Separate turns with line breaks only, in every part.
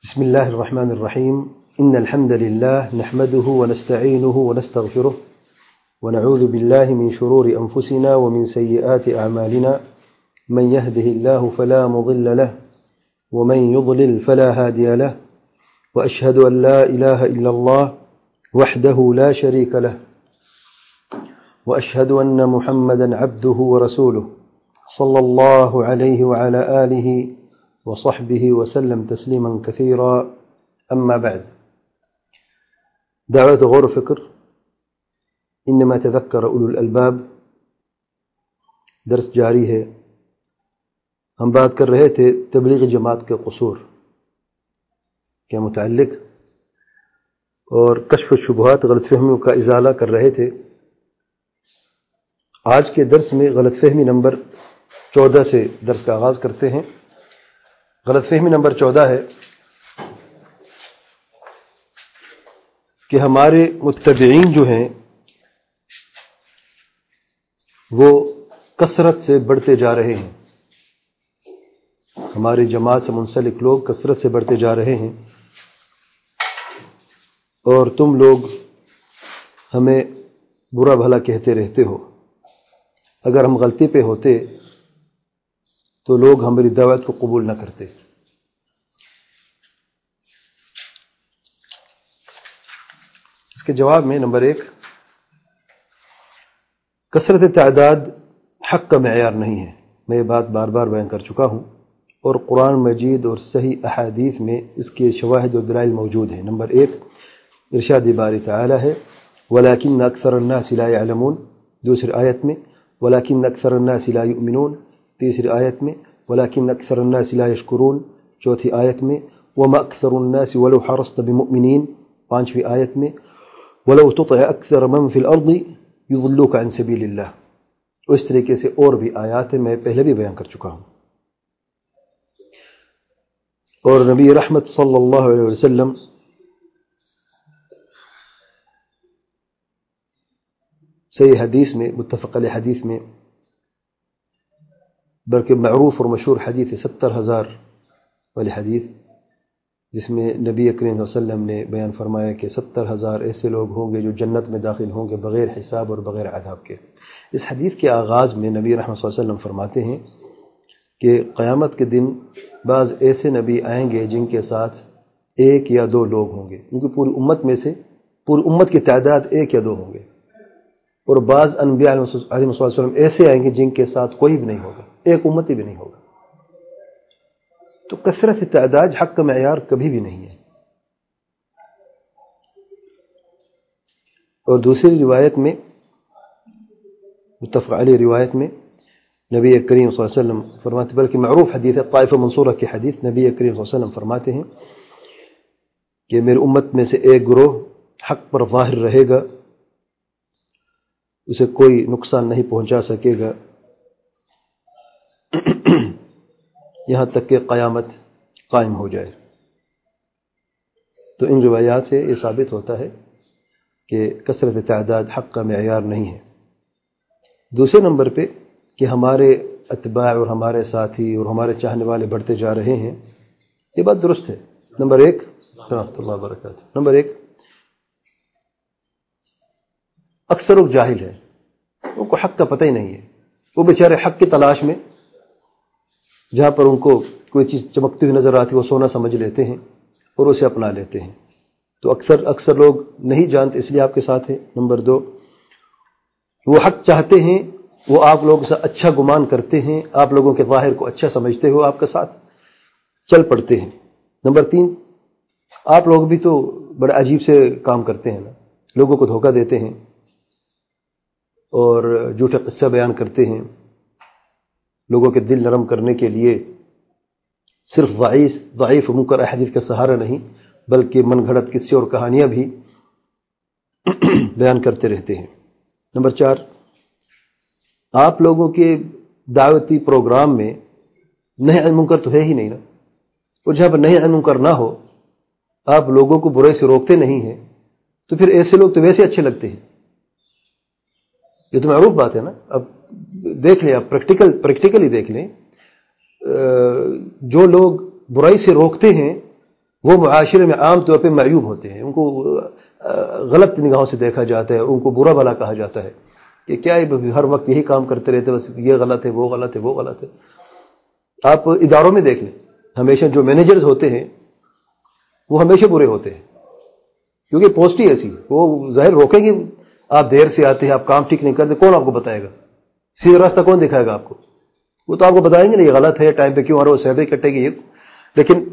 بسم الله الرحمن الرحيم إن الحمد لله نحمده ونستعينه ونستغفره ونعوذ بالله من شرور أنفسنا ومن سيئات أعمالنا من يهده الله فلا مضل له ومن يضلل فلا هادي له وأشهد أن لا إله إلا الله وحده لا شريك له وأشهد أن محمدا عبده ورسوله صلى الله عليه وعلى آله وصحبه وسلم تسليما كثيرا أما بعد دعوة غور فکر انما تذکر اولو الالباب درس جاری ہے۔ ہم بات کر رہے تھے تبلیغی جماعت کے قصور کے متعلق اور کشف الشبہات غلط فہمیوں کا ازالہ کر رہے تھے۔ آج کے درس میں غلط فہمی نمبر 14 سے درس کا آغاز کرتے ہیں۔ غلط فہمی نمبر 14 ہے کہ ہمارے متبعین جو ہیں وہ کثرت سے بڑھتے جا رہے ہیں، ہماری جماعت سے منسلک لوگ کثرت سے بڑھتے جا رہے ہیں، اور تم لوگ ہمیں برا بھلا کہتے رہتے ہو۔ اگر ہم غلطی پہ ہوتے تو لوگ ہماری دعوت کو قبول نہ کرتے۔ اس کے جواب میں نمبر 1، کثرت تعداد حق کا معیار نہیں ہے۔ میں یہ بات بار بار بیان کر چکا ہوں، اور قرآن مجید اور صحیح احادیث میں اس کے شواہد اور دلائل موجود ہیں۔ نمبر 1 ارشاد باری تعالی ہے وَلَكِنَّ أَكْثَرَ النَّاسِ لَا يَعْلَمُونَ، دوسری آیت میں وَلَكِنَّ أَكْثَرَ النَّاسِ لَا يُؤْمِنُونَ، تیسری آیت میں وَلَكِنَّ أَكْثَرَ النَّاسِ لَا يَشْكُرُونَ، چوتھی آیت میں وَمَا أَكْثَرُ النَّاسِ وَلَوْ حَرَصْتَ بِمُؤْمِنِينَ، پانچویں آیت میں وَلَوْ تُطِعْ أَكْثَرَ مَنْ فِي الْأَرْضِ يُضِلُّوكَ عَنْ سَبِيلِ اللَّهِ۔ اس طریقے سے اور بھی آیات ہیں، میں پہلے بھی بیان کر چکا ہوں۔ اور نبی رحمت صلی اللہ علیہ وسلم صحیح حدیث میں، متفق علیہ حدیث میں، بلکہ معروف اور مشہور حدیث 70,000 والی حدیث، جس میں نبی کریم صلی اللہ علیہ وسلم نے بیان فرمایا کہ 70,000 ایسے لوگ ہوں گے جو جنت میں داخل ہوں گے بغیر حساب اور بغیر عذاب کے۔ اس حدیث کے آغاز میں نبی رحمت صلی اللہ علیہ وسلم فرماتے ہیں کہ قیامت کے دن بعض ایسے نبی آئیں گے جن کے ساتھ 1 یا 2 لوگ ہوں گے، ان کی پوری امت میں سے پوری امت کی تعداد 1 یا 2 ہوں گے، اور بعض انبیاء علیہ السلام ایسے آئیں گے جن کے ساتھ کوئی بھی نہیں ہوگا، ایک امتی بھی نہیں ہوگا۔ تو کثرت تعداد حق کا معیار کبھی بھی نہیں ہے۔ اور دوسری روایت میں، متفق علیہ روایت میں، نبی کریم صلی اللہ علیہ وسلم فرماتے، بلکہ معروف حدیث ہے، طائفہ منصورہ کی حدیث، نبی کریم صلی اللہ علیہ وسلم فرماتے ہیں کہ میری امت میں سے ایک گروہ حق پر ظاہر رہے گا، اسے کوئی نقصان نہیں پہنچا سکے گا یہاں تک کہ قیامت قائم ہو جائے۔ تو ان روایات سے یہ ثابت ہوتا ہے کہ کثرت تعداد حق کا معیار نہیں ہے۔ دوسرے نمبر پہ کہ ہمارے اتباع اور ہمارے ساتھی اور ہمارے چاہنے والے بڑھتے جا رہے ہیں، یہ بات درست ہے۔ نمبر 1 رحمۃ اللہ وبرکاتہ، نمبر 1 اکثر لوگ جاہل ہیں، ان کو حق کا پتہ ہی نہیں ہے، وہ بیچارے حق کی تلاش میں جہاں پر ان کو کوئی چیز چمکتی ہوئی نظر آتی ہے وہ سونا سمجھ لیتے ہیں اور اسے اپنا لیتے ہیں۔ تو اکثر لوگ نہیں جانتے، اس لیے آپ کے ساتھ ہیں۔ نمبر 2 وہ حق چاہتے ہیں، وہ آپ لوگوں سے اچھا گمان کرتے ہیں، آپ لوگوں کے ظاہر کو اچھا سمجھتے ہوئے آپ کے ساتھ چل پڑتے ہیں۔ نمبر 3 آپ لوگ بھی تو بڑے عجیب سے کام کرتے ہیں نا، لوگوں کو دھوکہ دیتے ہیں اور جھوٹے قصہ بیان کرتے ہیں، لوگوں کے دل نرم کرنے کے لیے صرف ضعیف منکر احادیث کا سہارا نہیں بلکہ من گھڑت قصے اور کہانیاں بھی بیان کرتے رہتے ہیں۔ نمبر 4 آپ لوگوں کے دعوتی پروگرام میں نہی عن منکر تو ہے ہی نہیں نا، اور جہاں پر نہی عن منکر نہ ہو، آپ لوگوں کو برے سے روکتے نہیں ہیں، تو پھر ایسے لوگ تو ویسے اچھے لگتے ہیں۔ یہ تو معروف بات ہے نا۔ اب دیکھ لیں، آپ پریکٹیکلی دیکھ لیں، جو لوگ برائی سے روکتے ہیں وہ معاشرے میں عام طور پہ معیوب ہوتے ہیں، ان کو غلط نگاہوں سے دیکھا جاتا ہے، ان کو برا بھلا کہا جاتا ہے کہ کیا ہر وقت یہی کام کرتے رہتے، بس یہ غلط ہے، وہ غلط ہے، وہ غلط ہے۔ آپ اداروں میں دیکھ لیں، ہمیشہ جو مینیجرز ہوتے ہیں وہ ہمیشہ برے ہوتے ہیں، کیونکہ پوسٹ ہی ایسی، وہ ظاہر روکیں گے، آپ دیر سے آتے ہیں، آپ کام ٹھیک نہیں کرتے، کون آپ کو بتائے گا؟ سیدھا راستہ کون دکھائے گا آپ کو؟ وہ تو آپ کو بتائیں گے نا یہ غلط ہے، ٹائم پہ کیوں آ رہا ہے، وہ سیلری کٹے گی۔ لیکن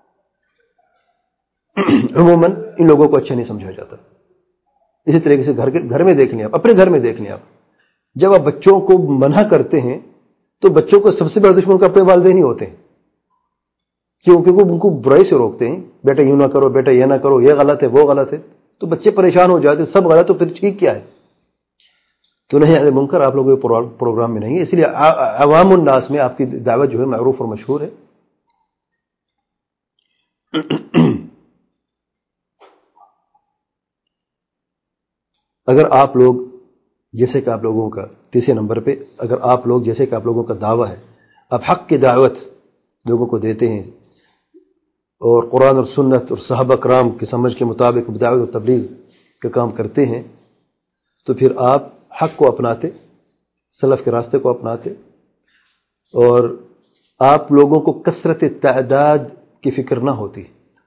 عموماً ان لوگوں کو اچھا نہیں سمجھا جاتا۔ اسی طریقے سے گھر میں دیکھ لیں آپ، اپنے گھر میں دیکھ لیں آپ، جب آپ بچوں کو منع کرتے ہیں تو بچوں کو سب سے بڑا دشمن کا اپنے والدین ہی ہوتے ہیں، کیونکہ وہ ان کو برائی سے روکتے ہیں، بیٹا یوں نہ کرو، بیٹا یہ نہ کرو، یہ غلط ہے، وہ غلط ہے، تو بچے پریشان ہو جاتے، سب غلط تو پھر ٹھیک کیا ہے؟ تو نہی عن المنکر آپ لوگوں کے پروگرام میں نہیں ہے، اس لیے عوام الناس میں آپ کی دعوت جو ہے معروف اور مشہور ہے۔ اگر آپ لوگ جیسے کہ آپ لوگوں کا تیسرے نمبر پہ، اگر آپ لوگ جیسے کہ آپ لوگوں کا دعویٰ ہے، آپ حق کی دعوت لوگوں کو دیتے ہیں اور قرآن اور سنت اور صحابہ کرام کی سمجھ کے مطابق دعوت و تبلیغ کا کام کرتے ہیں، تو پھر آپ حق کو اپناتے، سلف کے راستے کو اپناتے، اور آپ لوگوں کو کثرت تعداد کی فکر نہ ہوتی،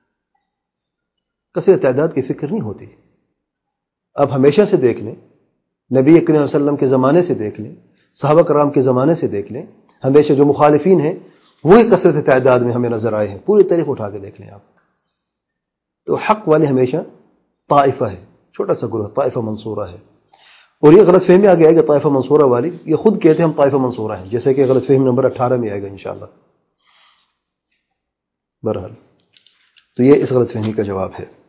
کثرت تعداد کی فکر نہیں ہوتی۔ اب ہمیشہ سے دیکھ لیں، نبی کریم صلی اللہ علیہ وسلم کے زمانے سے دیکھ لیں، صحابہ کرام کے زمانے سے دیکھ لیں، ہمیشہ جو مخالفین ہیں وہی کثرت تعداد میں ہمیں نظر آئے ہیں، پوری تاریخ اٹھا کے دیکھ لیں آپ۔ تو حق والے ہمیشہ طائفہ ہے، چھوٹا سا گروہ، طائفہ منصورہ ہے۔ اور یہ غلط فہمی آگے آئے گا طائفہ منصورہ والی، یہ خود کہتے ہیں ہم طائفہ منصورہ ہیں، جیسے کہ غلط فہمی نمبر 18 میں آئے گا انشاءاللہ۔ بہرحال تو یہ اس غلط فہمی کا جواب ہے۔